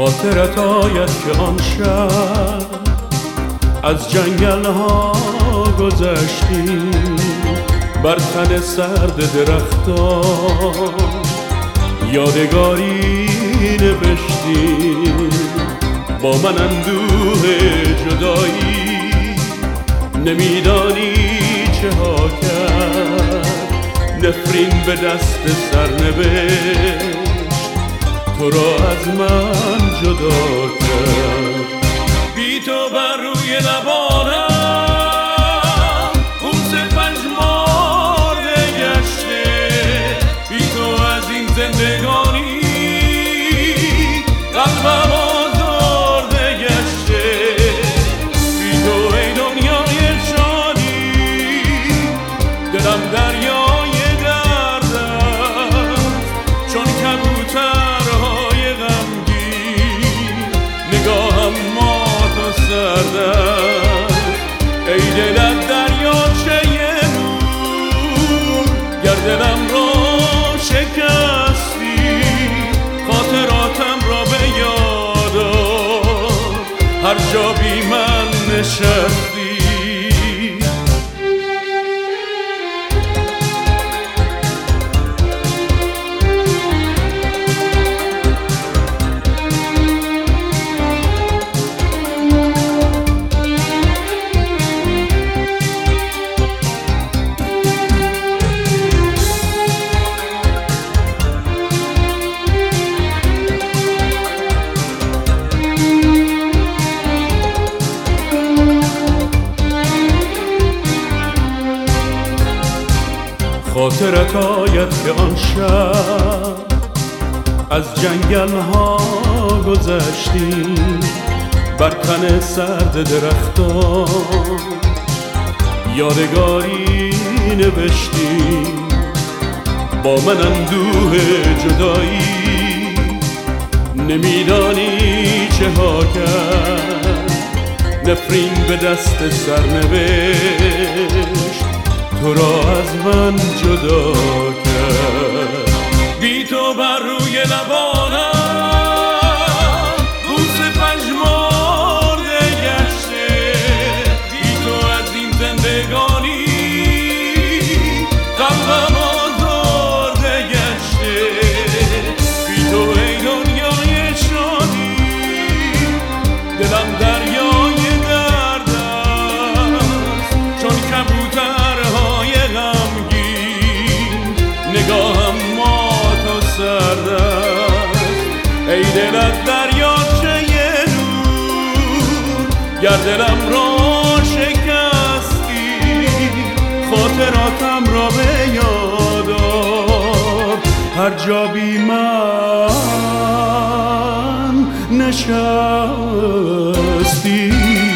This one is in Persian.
خاطرت آید که آن شب از جنگل ها گذشتیم، بر تن سرد درختان یادگاری نوشتیم. با من اندوه جدایی نمیدانی چه ها کرد، نفرین به دست سرنوشت تو را از من جدا کرد. بی تو بر روی لبانم بوس پژمرده گشته، بی تو از این زندگانی قلبم آزرده گشته. بی تو ای دنیای شادی دلم دریای درد است، چون کبوترهای غمگین نگاهم مات و سرد است. ای دلت دریاچه نور، گر دلم را شکستی خاطراتم را به یاد آر، هر جا بی من نشستی. خاطرت آید که آن شب از جنگل ها گذشتیم، بر تن سرد درختان یادگاری نوشتیم. با من اندوه جدایی نمیدانی چه ها کرد، نفرین به دست سرنوشت تو را از من جدا کرد. بی تو بر روی لبانم بوس پژمرده گشته، بی تو از این زندگانی قلبم آزرده گشته. بی تو ای دنیای شادی دلم دریای درد است، چون کبوترهای غمگین نگاهم مات و سرد است. ای دلت دریاچه نور، گر دلم را شکستی خاطراتم را به یاد آر، هر جا بی من نشستی.